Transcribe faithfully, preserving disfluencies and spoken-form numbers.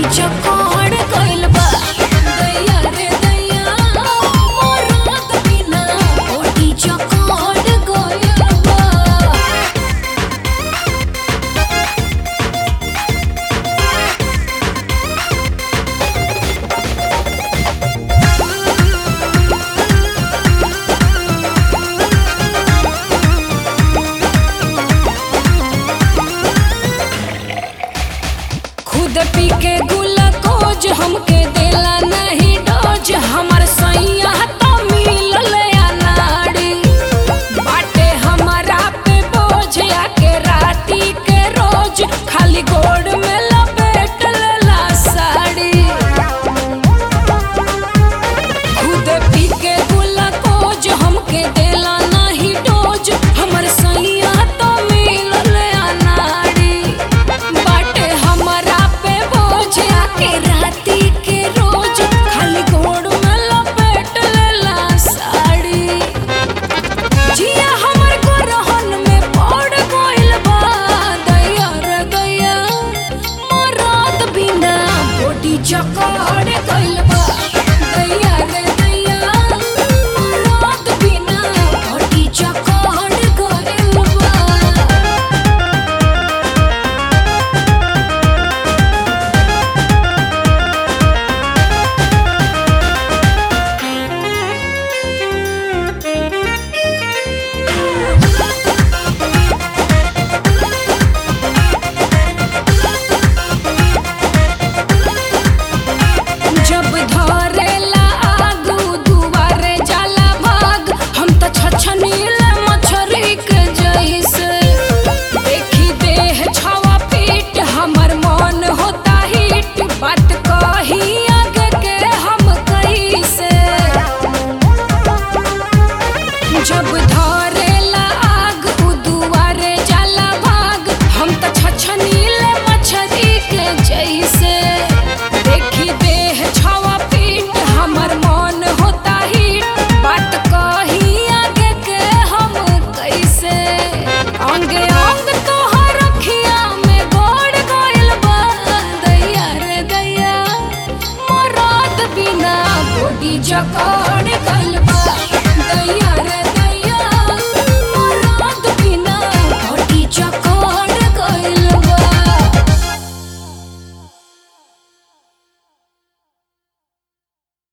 चकोड़ गइल बा दैया रे दैया मोरात बिना ओटी चकोड़ गइल बा। खुद पी के ग्लूकोज हमके देला नहीं डोज हमर सैया तो मिलल अनाड़ी बाटे हमारा पे बोझ आके राती के रोज खाली गोड़ में लपेट लेला साड़ी। खुद पी के ग्लूकोज हमके देला नहीं डोज हमर सैया तो मिलल अनाड़ी बाटे हमारा पे बोझ आके राती के रोज खाली गोड़ में लपेट लेला साड़ी। जिया हमर गोरहन में पड़ गइल बा दैया रे दैया मोरात बिना ओटी चकोड़ गइल बा।